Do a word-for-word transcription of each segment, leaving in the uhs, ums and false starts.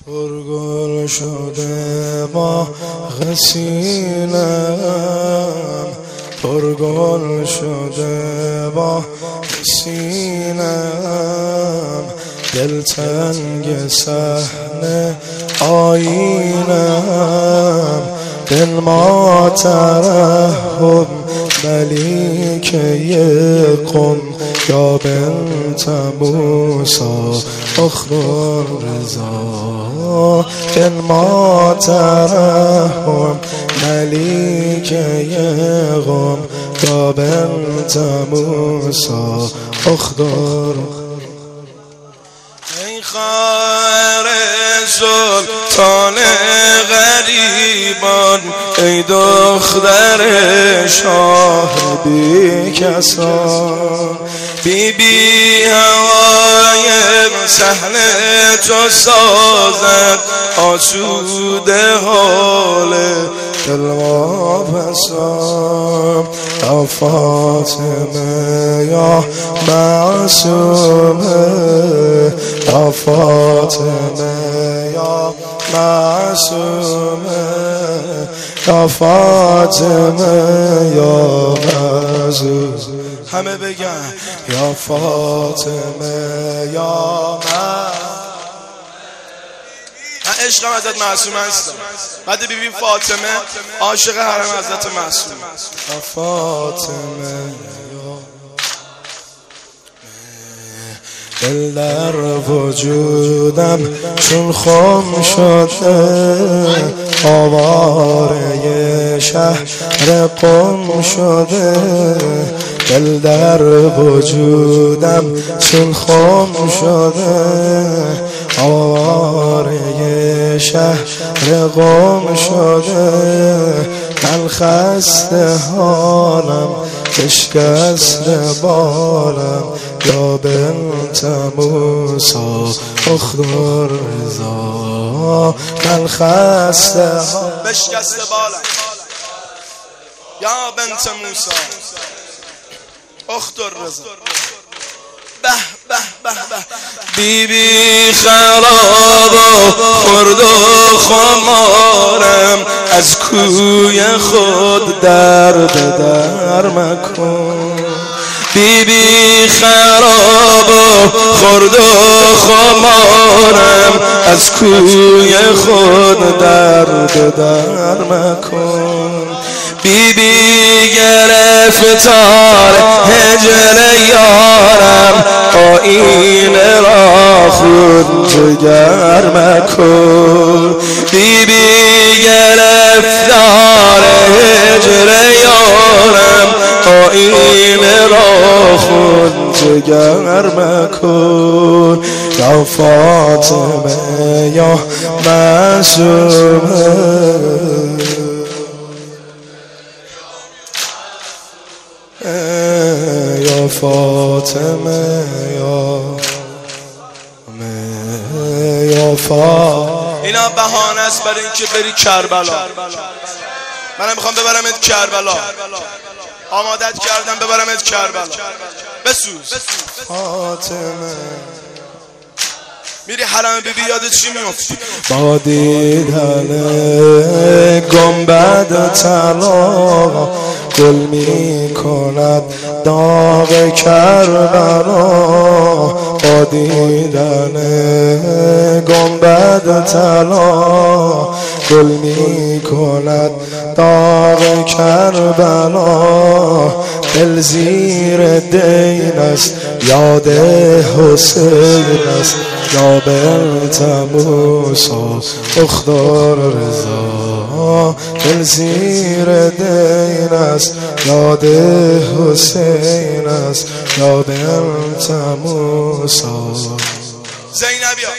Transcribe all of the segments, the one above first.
پرگل شده با سینم، پرگل شده با سینم، دلتنگ صحنه آینم، دل ما ترحم ملیکه قم یا بنت موسی اخر رضا، دل ما ترحم ملیکه قم یا بنت موسی اخر. ای خواهر سلطان غریبان، ای دختر شاه بی کسان، بی بی هوای صحن تو سازد آسوده حال دل واپسان. یا فاطمه یا معصومه، یا فاطمه یا معصومه، یا فاطمه یا معصومه، همه بگن یا فاطمه یا معصومه. من عشقم حضرت معصومه هستم، بعد بی بی فاطمه عاشق حرم حضرت معصومه. یا فاطمه دل در وجودم چون خم شده، آواره شهر قم شده، دل در وجودم چون خم شده، آواره شهر قم شده، من خسته حالم بشکسته بالم یا بنت موسی اخر رضا، من خسته بشکسته بالم یا بنت موسی اخر رضا. به به به به بی بی خراب و خرد و خمارم، از کوی خود درد در مکن. بی بی خراب و خرد و خمارم، از کوی خود درد در مکن. بی بی گرفتار هجر یارم، آینه را خود جگر مکن. بی بی گرفتار هجر یارم، آینه را خود جگر مکن. یا فاطمه یا معصومه، یا فاطمه یا یا فاطمه. اینا بهانه است برای اینکه بری کربلا. منم میخوام ببرمت کربلا، آمادت کردم ببرمت کربلا. بسوز فاطمه. میری حرم بی بی یادت چی میفتی؟ با دیدن گنبد طلا گل می کند داغ کربلا، با دیدن گنبد طلا گل می کند داغ کربلا، دل زیر دین است یاد حسین است یا بنت موسی اخر رضا، دل زیر دین است یاد حسین است یا بنت موسی. زینبیا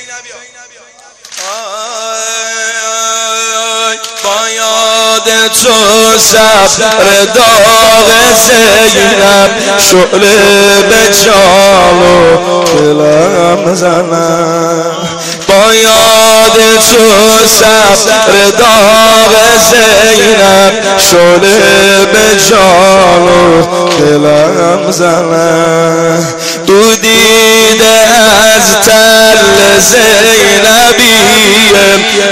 با یاد تو صبر داغ زینب، شعله به جان و دلم زنم. با یاد تو صبر داغ زینب، شعله به جان و دلم زنم. تو دیده از تل زینبیه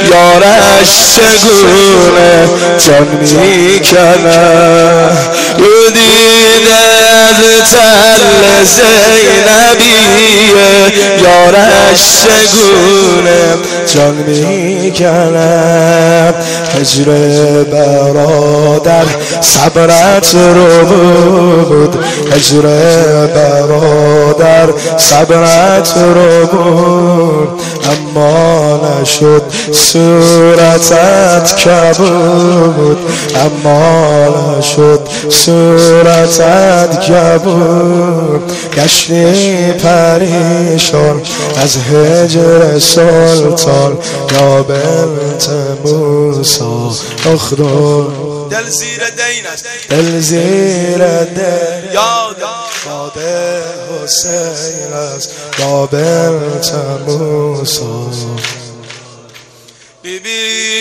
یارش چگونه جان میکنه رو دیده از تل زینبیه یارش چگونه جان میکنه هجر برادر صبرت رو بود هجر برادر صبرت رو بود اما نشد صورتت کبود اما نشد صورتت کبود گشتی پریشان از هجر سلطان یا بنت موسی اخدم دل زیر دین است دل زیر دین یاد یاد حسین است یا بنت موسی بی بی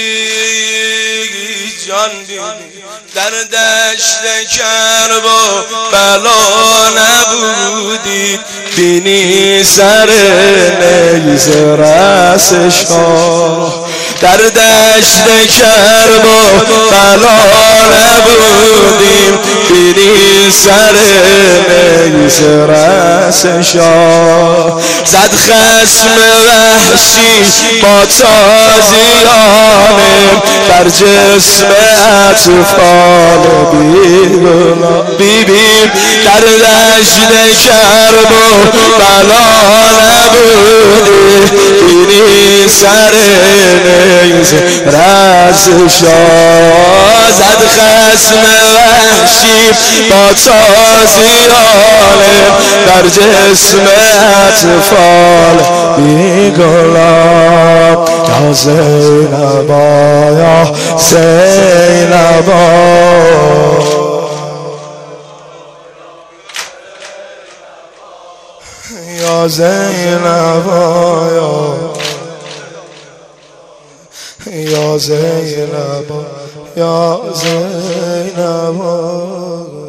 جان بی در دشت کرب و بلا نبودی بینی سر نیز رأس شاه در دشت کرب و بلا نبودیم بینی سر نیز رأس شاه زد خصم وحشی با تازیانه بر جسم اطفال بی بی در دشت کرب و بلا نبودی بینی سر نیز رأس شاه زد خصم وحشی با تازیانه در جسم اطفال بی گلاب یا زینبا یا زینبا یا زینبا یا زینبا یا زینبا